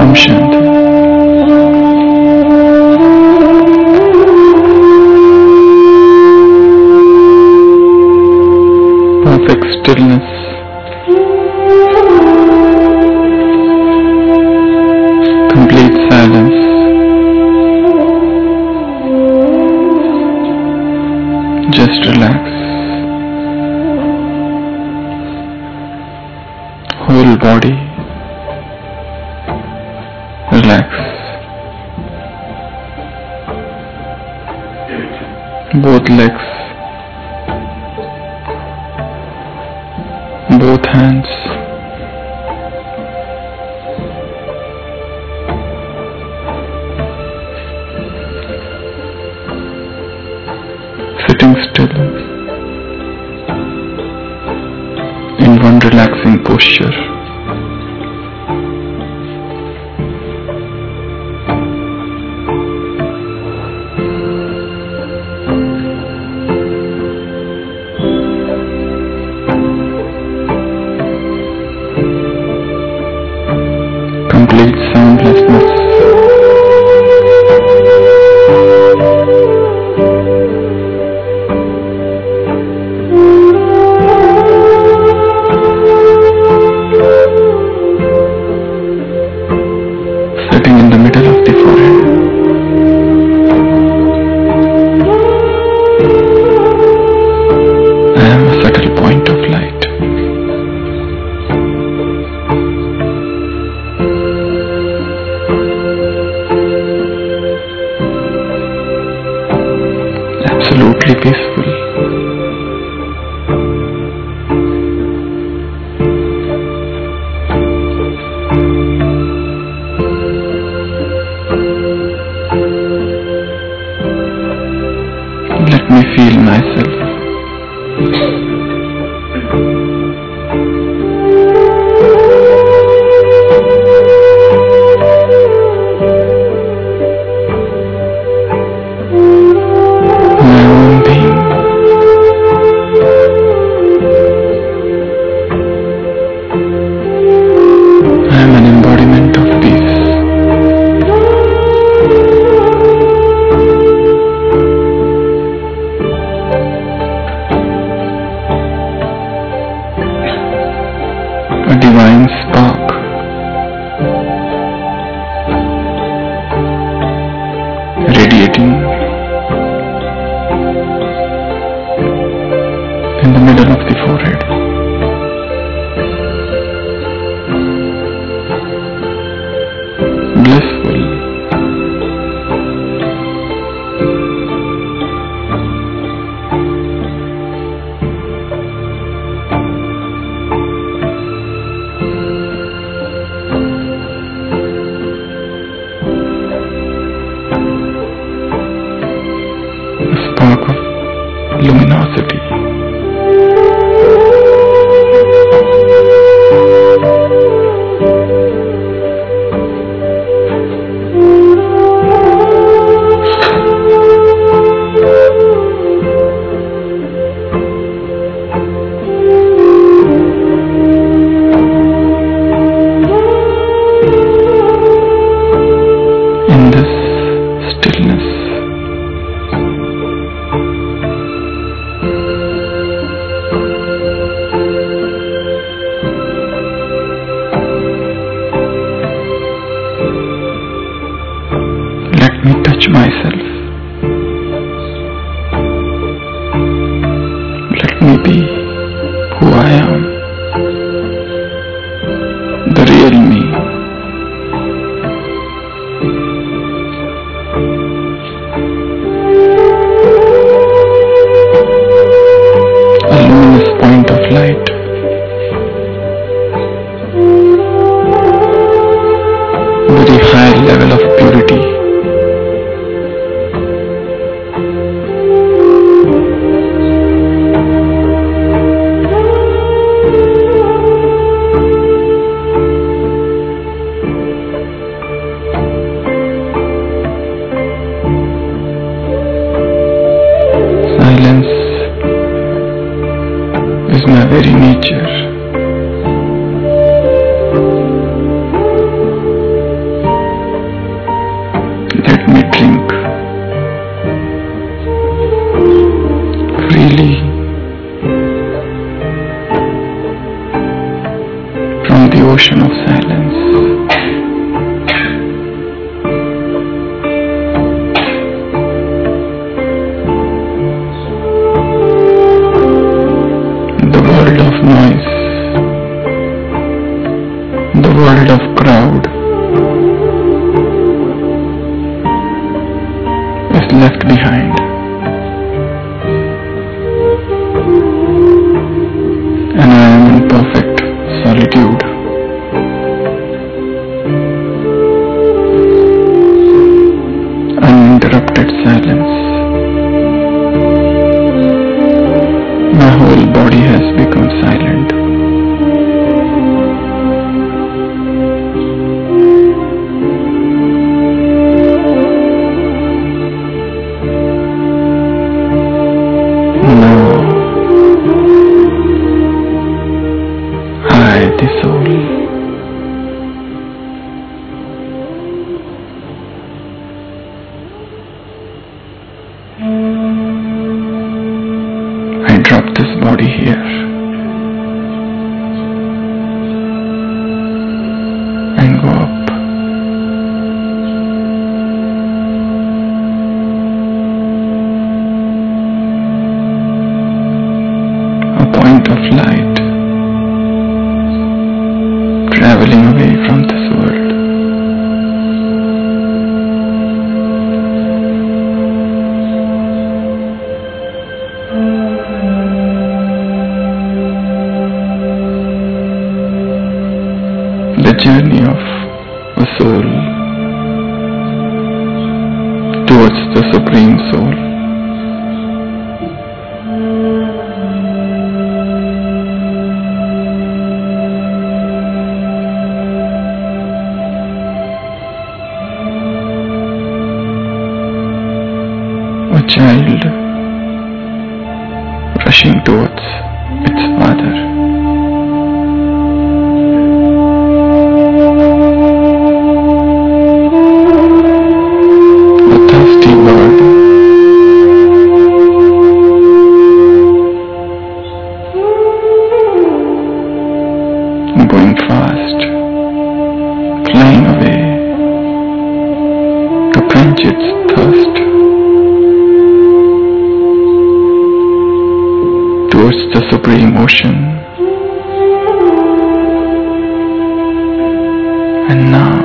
Shanti. Perfect stillness. Complete silence. Just relax. Whole body. Relax. Both legs. Both hands. Sitting still in one relaxing posture. Complete soundlessness. Sitting in the middle of the forehead. I am a subtle point of light. Absolutely peaceful. Let me feel myself. My own being. I am an embodiment of peace. A divine spark. Radiating in the middle of the forehead. Blissful. A spark of luminosity. In this stillness, let me touch myself. Let me be who I am, the real me. A luminous point of light. Very high level of purity. Silence is my very nature. ocean of silence. The world of noise, the world of crowd is left behind, and I am in perfect solitude. Uninterrupted silence. My whole body has become silent. Now, I, the soul, I drop this body here and go up. A point of light traveling away from this world. The journey of a soul towards the Supreme Soul. A child rushing towards its father. Going fast, flying away to quench its thirst towards the Supreme Ocean. And now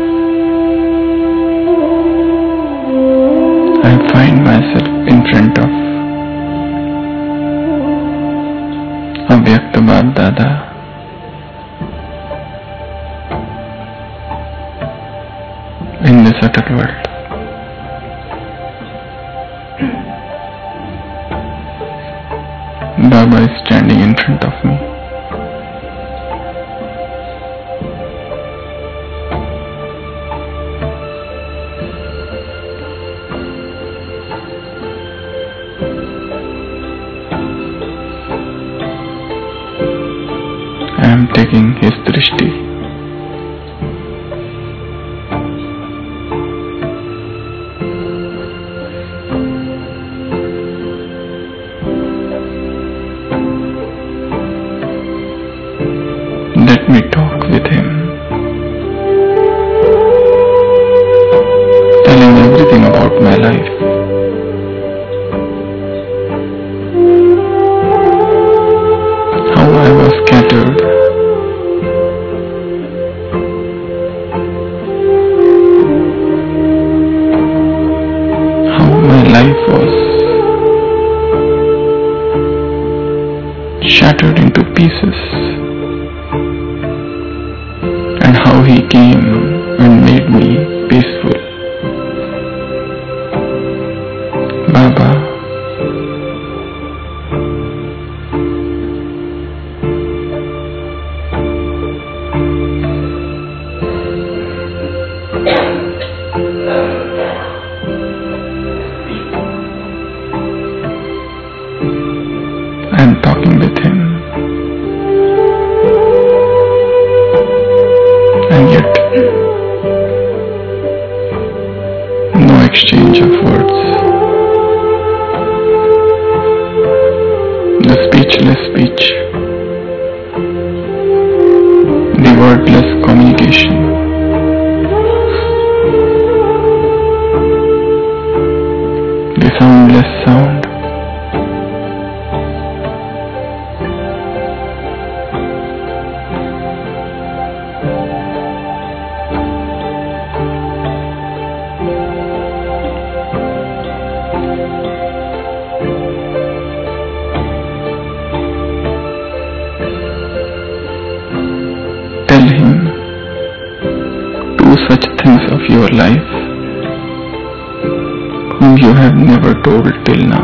I find myself in front of Avyakta Bap Dada. In the subtle world. Baba is standing in front of me. I am taking his drishti. Let me talk with him, tell him everything about my life. How I was scattered, how my life was shattered into pieces, and how he came and made me peaceful. Baba, I am talking with him, and yet no exchange of words. The speechless speech, the word nameless sound. Tell him two such things of your life whom you have never told till now.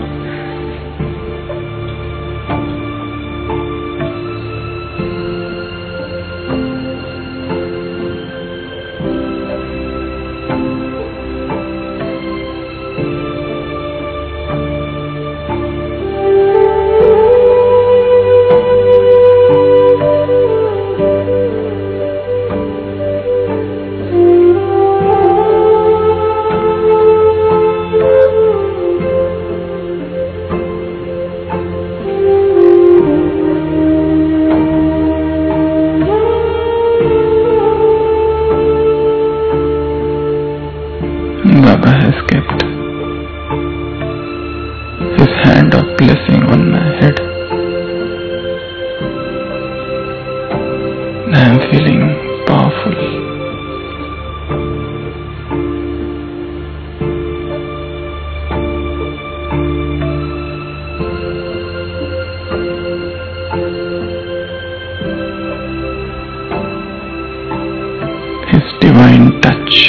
Baba has kept his hand of blessing on my head. I am feeling powerful. His divine touch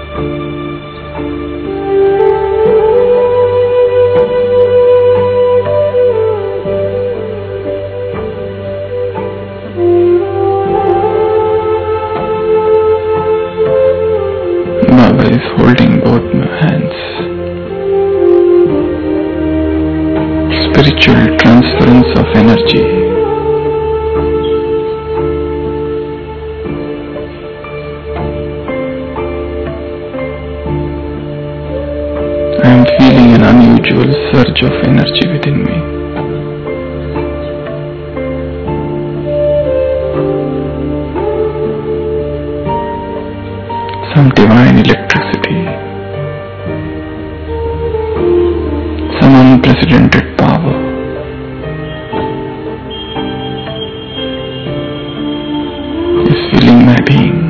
Baba is holding both my hands. Spiritual transference of energy. I am feeling an unusual surge of energy within me. Some divine electricity, some unprecedented power. Is filling my being.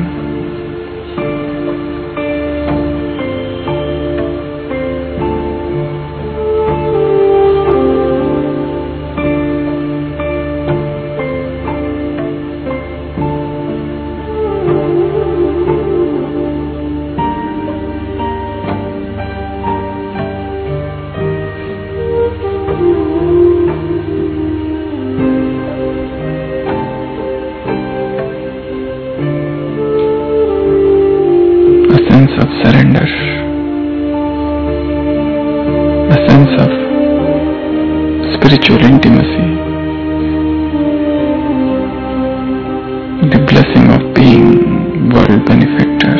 A sense of surrender, a sense of spiritual intimacy, the blessing of being world benefactor.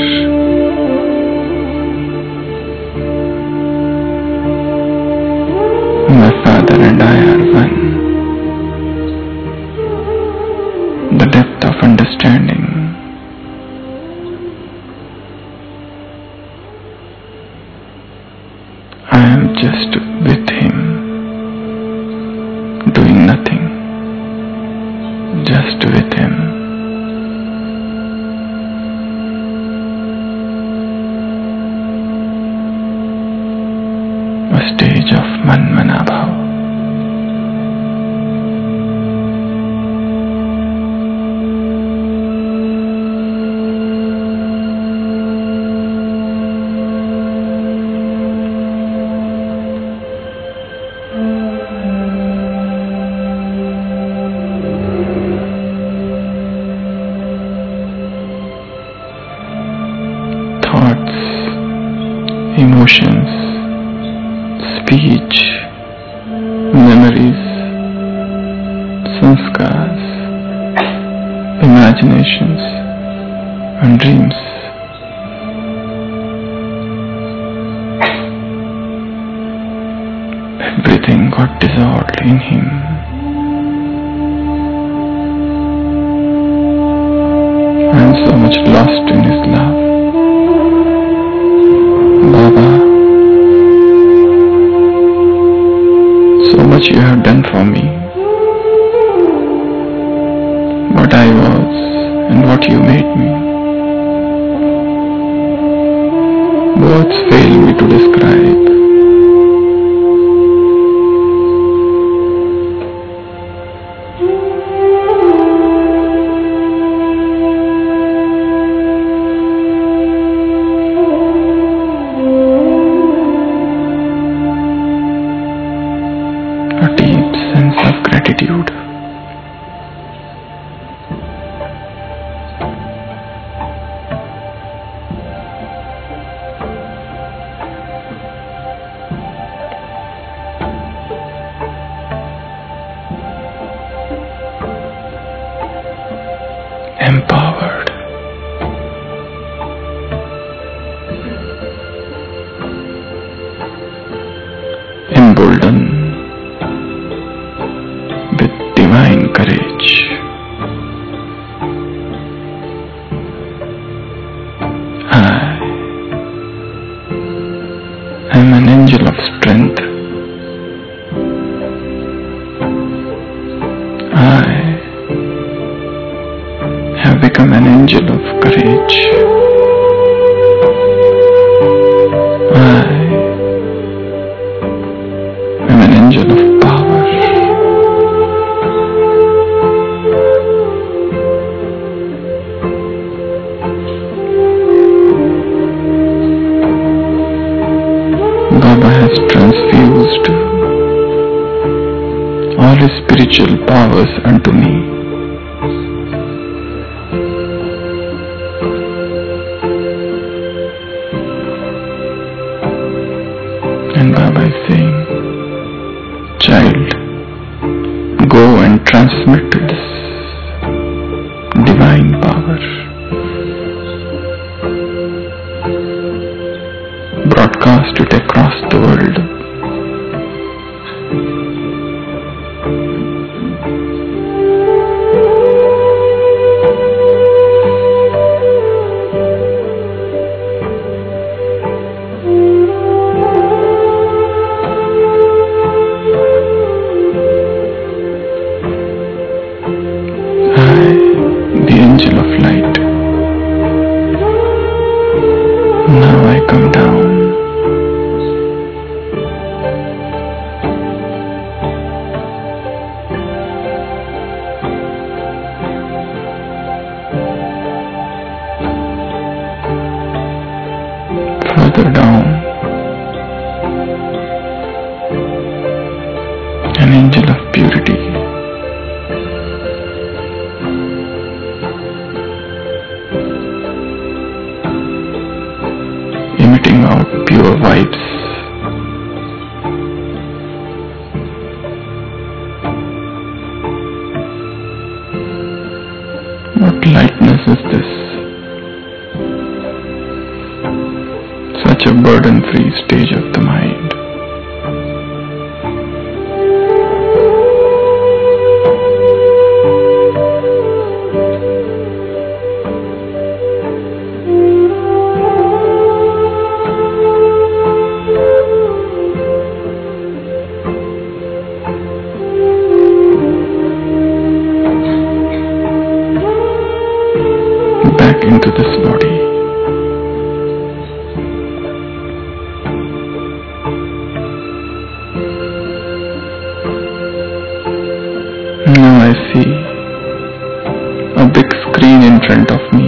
My Father and I are one. The depth of understanding. I am just with him, doing nothing, just with him. A stage of Man-Mana-Bhav. Thoughts, emotions, speech, memories, sanskars, imaginations and dreams. Everything got dissolved in him. I am so much lost in his love. Baba, much you have done for me, what I was and what you made me. Words fail me to describe. A deep sense of gratitude. Empowered. Emboldened with divine courage. I am an angel of strength. I have become an angel of courage. I am an angel of power. Baba has transfused all his spiritual powers unto me. And Baba is saying, child, go and transmit this divine power. Broadcast it across the world. The angel of light. Now I come down. Further down, an angel of purity. Emitting out pure vibes. What lightness is this? Such a burden-free stage of the mind. Back into this body. Now I see a big screen in front of me.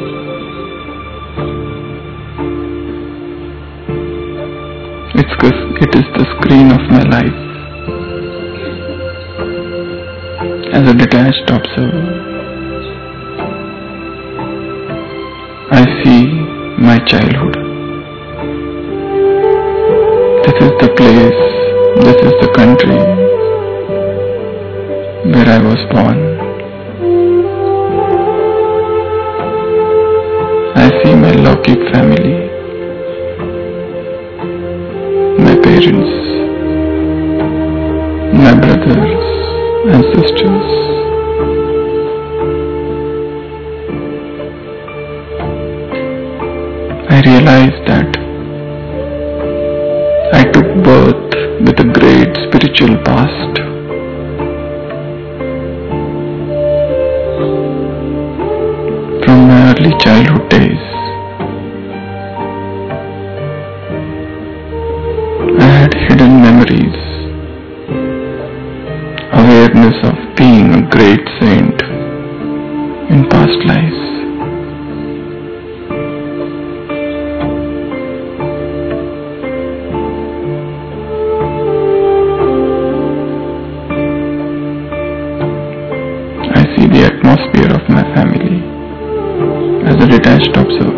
It is the screen of my life. As a detached observer, I see my childhood. This is the place, this is the country where I was born. I see my Laukik family, my parents, my brothers and sisters. I realized that I took birth with a great spiritual spiritual past. From my early childhood days, I had hidden memories, awareness of being a great saint in past lives. I see the atmosphere of my family as a detached observer.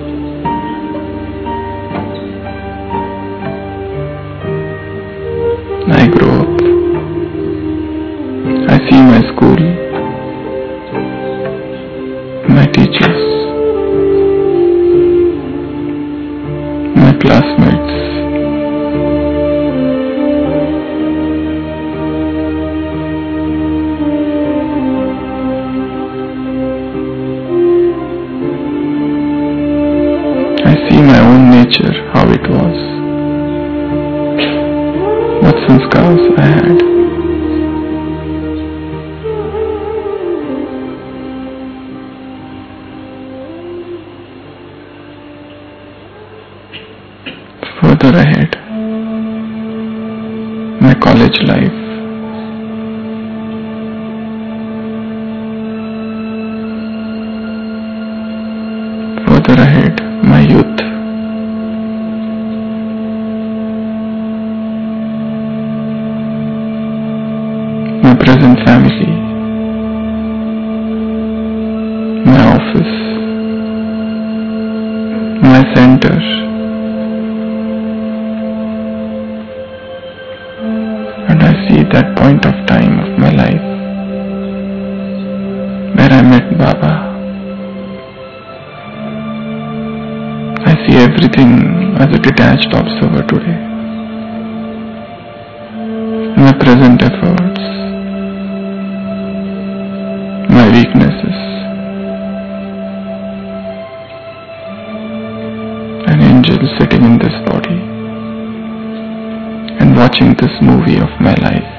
I grow up. I see my school, my teachers, my classmates. I see my own nature, how it was, what sanskars I had. Further ahead, my college life. Further ahead, my youth. My present family, my office, my center, and I see that point of time of my life where I met Baba. I see everything as a detached observer today. My present efforts, my weaknesses, an angel sitting in this body and watching this movie of my life.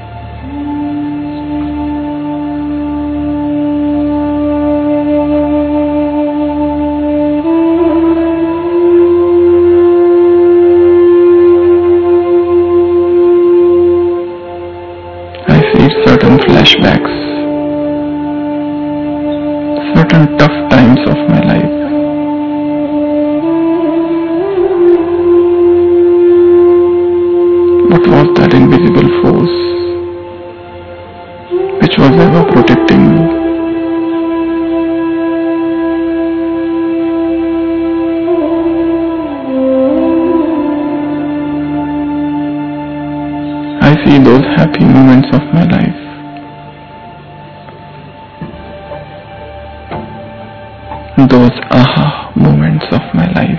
I see certain flashbacks, certain tough times of my life. What was that invisible force which was ever protecting me? I see those happy moments of my life. Those aha moments of my life.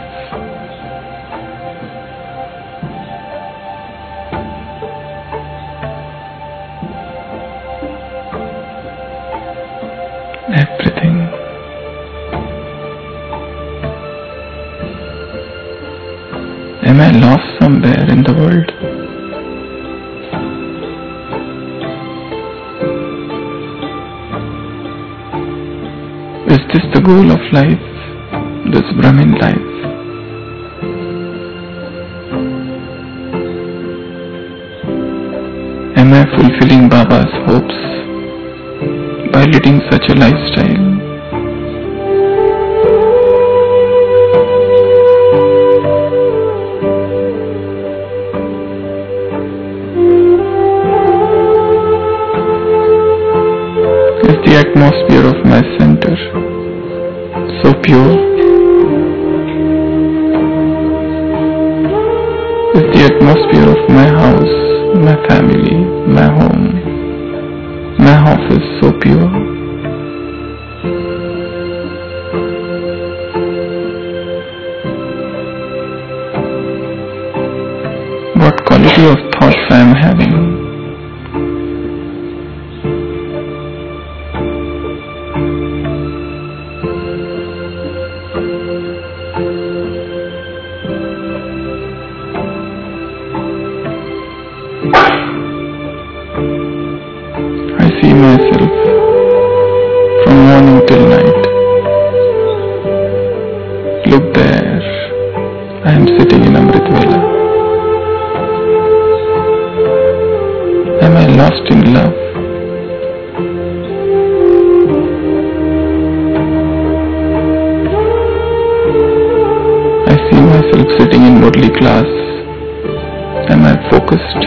Everything. Am I lost somewhere in the world? Is this the goal of life, this Brahmin life? Am I fulfilling Baba's hopes by leading such a lifestyle? Is the atmosphere of my center so pure? Is the atmosphere of my house, my family, my home, my office so pure? What quality of thoughts I am having? till night. Look there, I am sitting in Amrit Vela. Am I lost in love? I see myself sitting in Murli class. Am I focused?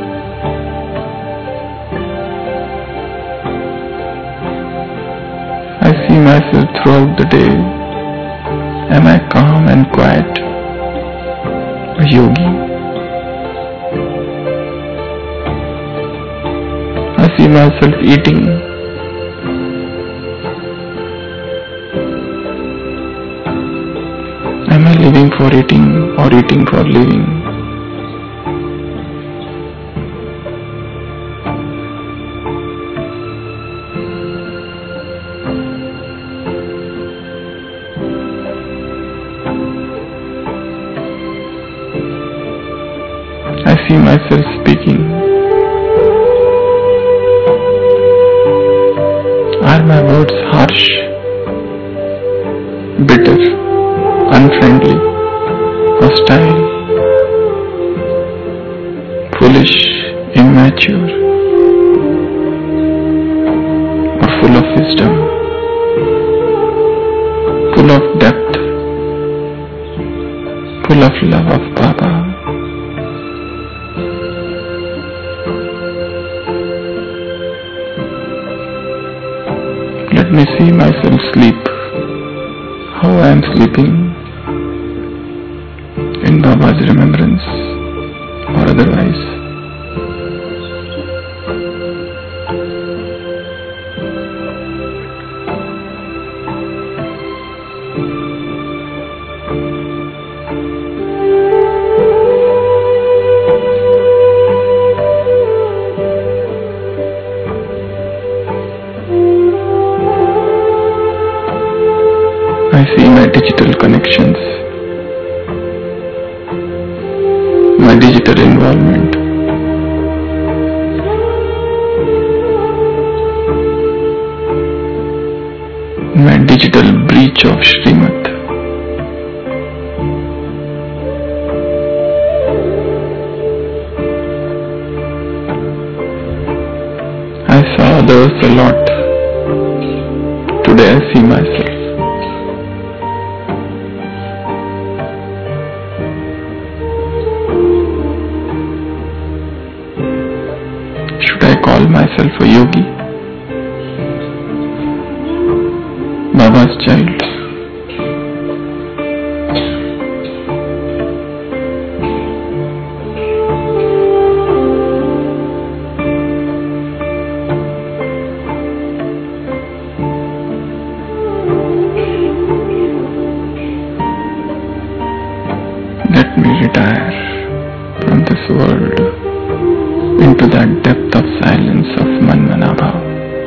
I see myself throughout the day. Am I calm and quiet? A yogi? I see myself eating. Am I living for eating or eating for living? I see myself speaking. Are my words harsh, bitter, unfriendly, hostile, foolish, immature, or full of wisdom, full of depth, full of love of Baba? Let me see myself sleep, how I am sleeping, in Baba's remembrance or otherwise. I see my digital connections, my digital involvement. My digital breach of Srimad. I saw others a lot. Today I see myself. Should I call myself a yogi? Baba's child. Let me retire from this world into that depth of silence of Manmanabha.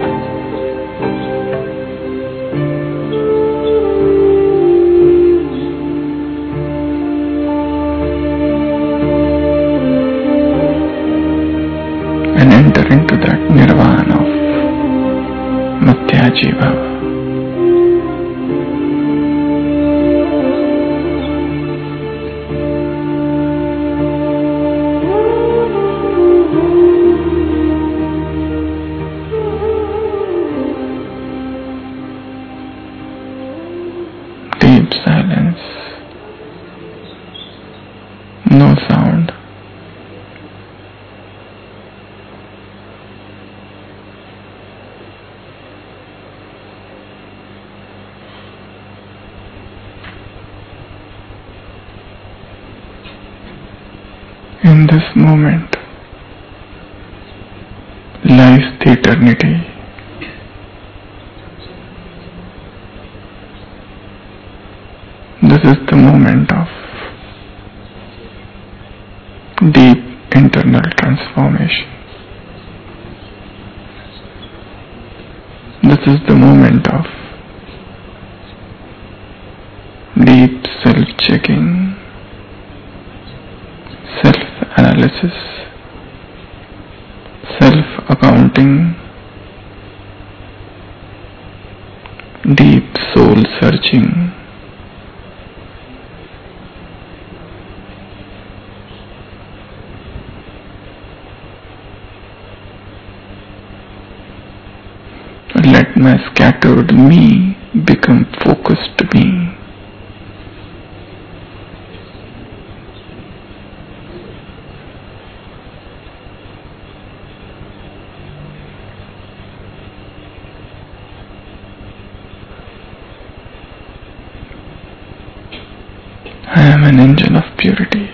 And enter into that nirvana of Madhyaji Bhava. Deep silence, no sound. In this moment lies the eternity. This is the moment of deep internal transformation. This is the moment of deep self-checking, self-analysis, self-accounting, deep soul searching. Let my scattered me become focused me. I am an angel of purity.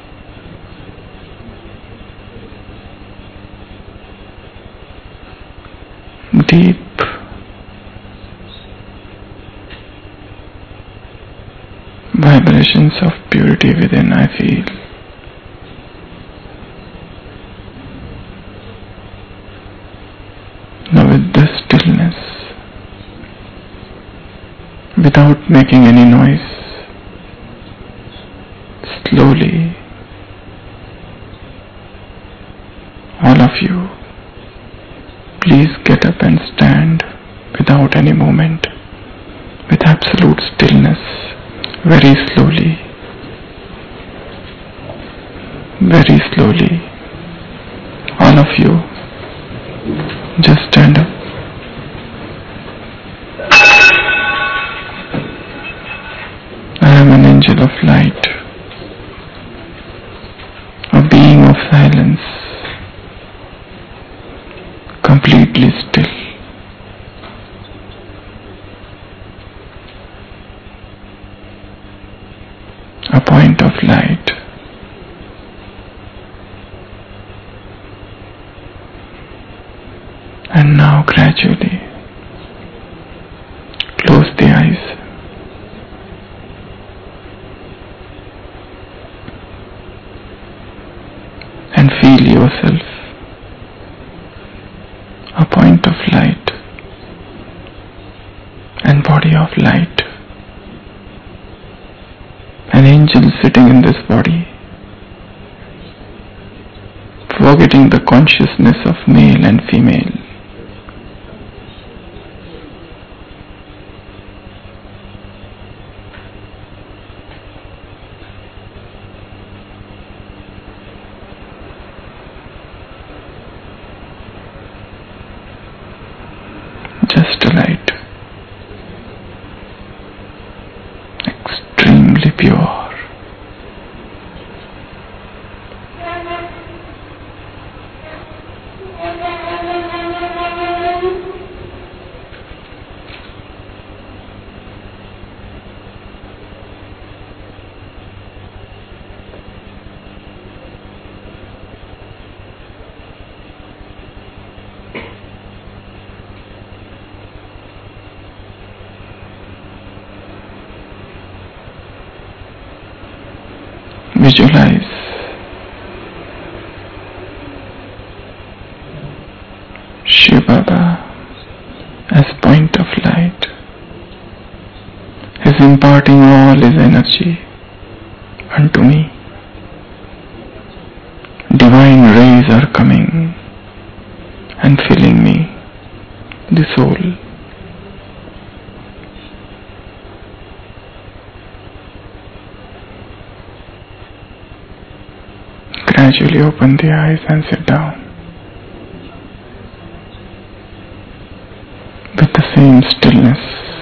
Deep vibrations of purity within I feel. Now with the stillness, without making any noise, slowly, all of you, please get up and stand without any movement, with absolute stillness, very slowly, all of you, just stand up. I am an angel of light, a being of silence, completely still. A point of light. And now gradually close the eyes. And feel yourself a point of light and body of light. An angel sitting in this body, forgetting the consciousness of male and female. Just a light, extremely pure. Visualize Shiv Baba as point of light. He is imparting all his energy unto me. Divine rays are coming and filling me, the soul. Gradually open the eyes and sit down with the same stillness.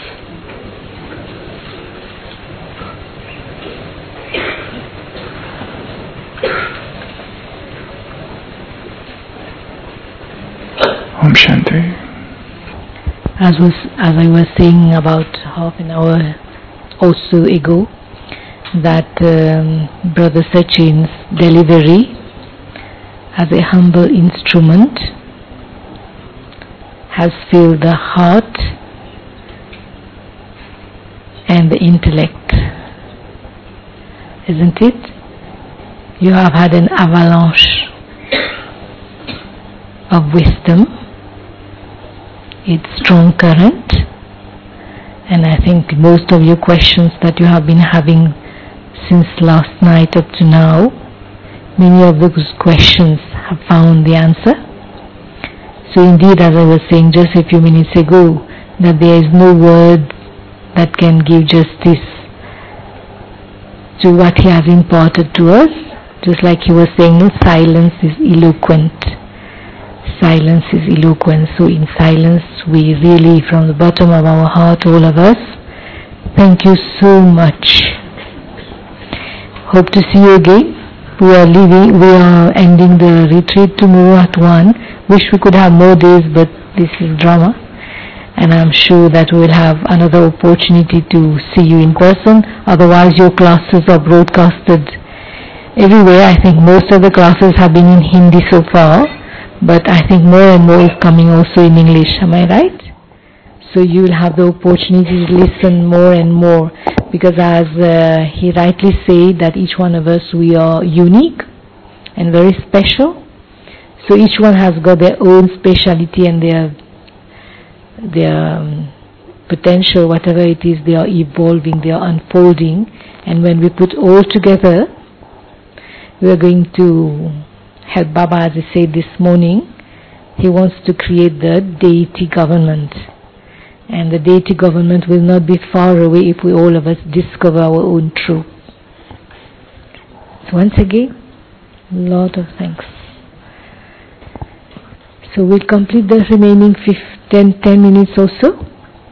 Om Shanti. As I was saying about half an hour or so ago, that Brother Sachin's delivery as a humble instrument has filled the heart and the intellect, isn't it? You have had an avalanche of wisdom, its strong current, and I think most of your questions that you have been having since last night up to now, many of those questions have found the answer. So indeed, as I was saying just a few minutes ago, that there is no word that can give justice to what he has imparted to us. Just like he was saying, no, silence is eloquent. Silence is eloquent. So in silence, we really, from the bottom of our heart, all of us, thank you so much. Hope to see you again. We are ending the retreat tomorrow at 1. Wish we could have more days, but this is drama. And I'm sure that we'll have another opportunity to see you in person. Otherwise, your classes are broadcasted everywhere. I think most of the classes have been in Hindi so far, but I think more and more is coming also in English. Am I right? So you will have the opportunity to listen more and more, because as he rightly said, that each one of us, we are unique and very special. So each one has got their own speciality and their potential, whatever it is, they are evolving, they are unfolding. And when we put all together, we are going to help Baba, as he said this morning. He wants to create the deity government. And the deity government will not be far away if we all of us discover our own truth. So once again, lot of thanks. So we'll complete the remaining 10 minutes or so.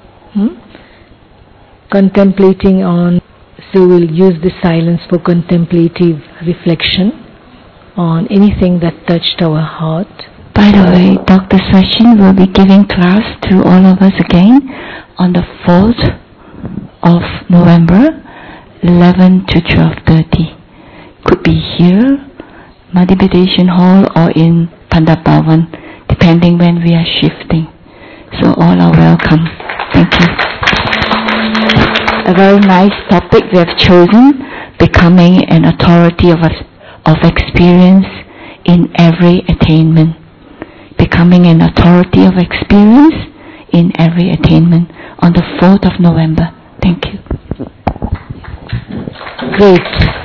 Contemplating on, so we'll use the silence for contemplative reflection on anything that touched our heart. By the way, Dr. Sachin will be giving class to all of us again on the 4th of November, 11 to 12:30. Could be here, Meditation Hall, or in Pandap Bhavan, depending when we are shifting. So all are welcome. Thank you. A very nice topic we have chosen, becoming an authority of experience in every attainment. Becoming an authority of experience in every attainment on the 4th of November. Thank you. Great.